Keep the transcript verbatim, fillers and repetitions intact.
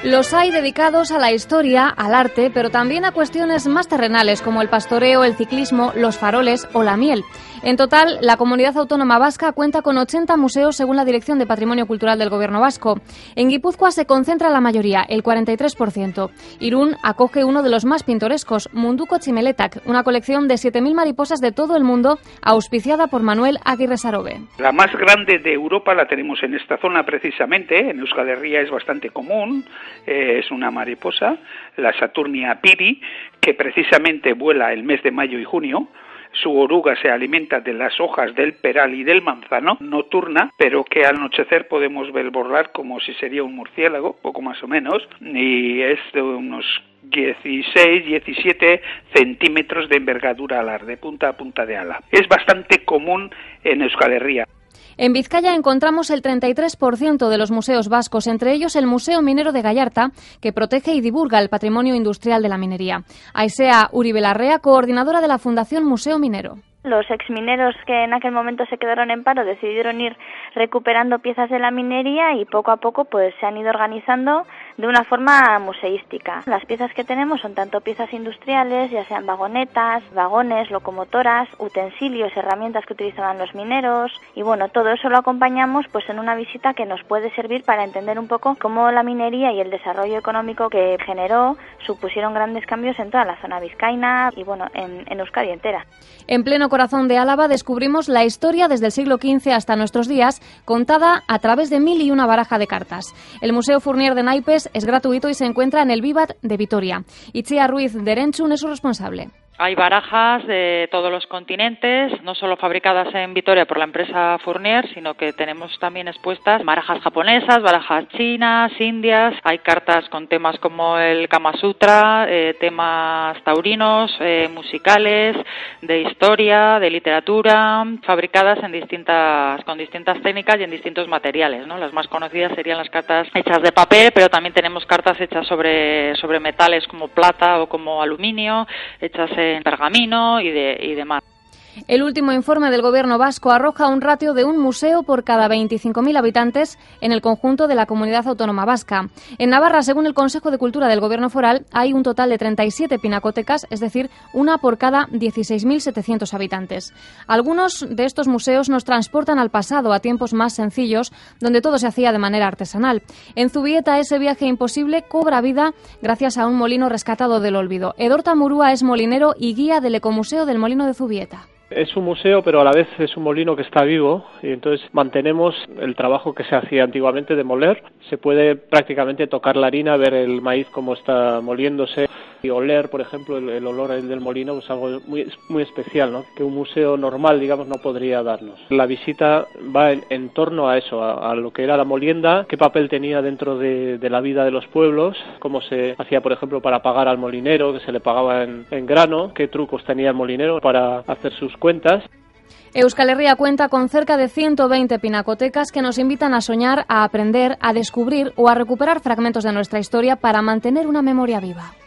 Los hay dedicados a la historia, al arte, pero también a cuestiones más terrenales como el pastoreo, el ciclismo, los faroles o la miel. En total, la Comunidad Autónoma Vasca cuenta con ochenta museos según la Dirección de Patrimonio Cultural del Gobierno vasco. En Guipúzcoa se concentra la mayoría, el cuarenta y tres por ciento. Irún acoge uno de los más pintorescos, Munduko Tximeletak, una colección de siete mil mariposas de todo el mundo, auspiciada por Manuel Aguirre Sarobe. La más grande de Europa la tenemos en esta zona precisamente, en Euskal Herria es bastante común. Eh, es una mariposa, la Saturnia piri, que precisamente vuela el mes de mayo y junio. Su oruga se alimenta de las hojas del peral y del manzano, nocturna, pero que al anochecer podemos ver volar como si sería un murciélago, poco más o menos, y es de unos dieciséis, diecisiete centímetros de envergadura alar, de punta a punta de ala. Es bastante común en Euskal Herria. En Vizcaya encontramos el treinta y tres por ciento de los museos vascos, entre ellos el Museo Minero de Gallarta, que protege y divulga el patrimonio industrial de la minería. Aisea Uribe Larrea, coordinadora de la Fundación Museo Minero. Los exmineros que en aquel momento se quedaron en paro decidieron ir recuperando piezas de la minería y poco a poco pues se han ido organizando de una forma museística. Las piezas que tenemos son tanto piezas industriales, ya sean vagonetas, vagones, locomotoras, utensilios, herramientas que utilizaban los mineros y bueno, todo eso lo acompañamos pues en una visita que nos puede servir para entender un poco cómo la minería y el desarrollo económico que generó supusieron grandes cambios en toda la zona vizcaína y bueno, en, en Euskadi entera. En pleno corazón de Álava descubrimos la historia desde el siglo quince hasta nuestros días, contada a través de mil y una baraja de cartas. El Museo Fournier de Naipes es gratuito y se encuentra en el Vivat de Vitoria. Itziar Ruiz de Erentzun es su responsable. Hay barajas de todos los continentes, no solo fabricadas en Vitoria por la empresa Fournier, sino que tenemos también expuestas barajas japonesas, barajas chinas, indias. Hay cartas con temas como el Kama Sutra, eh, temas taurinos, eh, musicales, de historia, de literatura, fabricadas en distintas, con distintas técnicas y en distintos materiales, ¿no? Las más conocidas serían las cartas hechas de papel, pero también tenemos cartas hechas sobre, sobre metales como plata o como aluminio, hechas en en pergamino y, de, y demás. El último informe del Gobierno vasco arroja un ratio de un museo por cada veinticinco mil habitantes en el conjunto de la Comunidad Autónoma Vasca. En Navarra, según el Consejo de Cultura del Gobierno Foral, hay un total de treinta y siete pinacotecas, es decir, una por cada dieciséis mil setecientos habitantes. Algunos de estos museos nos transportan al pasado, a tiempos más sencillos, donde todo se hacía de manera artesanal. En Zubieta, ese viaje imposible cobra vida gracias a un molino rescatado del olvido. Edorta Murúa es molinero y guía del Ecomuseo del Molino de Zubieta. Es un museo, pero a la vez es un molino que está vivo y entonces mantenemos el trabajo que se hacía antiguamente de moler. Se puede prácticamente tocar la harina, ver el maíz cómo está moliéndose y oler, por ejemplo, el, el olor del molino, pues algo muy muy especial, ¿no? Que un museo normal, digamos, no podría darnos. La visita va en, en torno a eso, a, a lo que era la molienda, qué papel tenía dentro de, de la vida de los pueblos, cómo se hacía, por ejemplo, para pagar al molinero, que se le pagaba en, en grano, qué trucos tenía el molinero para hacer sus cuentas. Euskal Herria cuenta con cerca de ciento veinte pinacotecas que nos invitan a soñar, a aprender, a descubrir o a recuperar fragmentos de nuestra historia para mantener una memoria viva.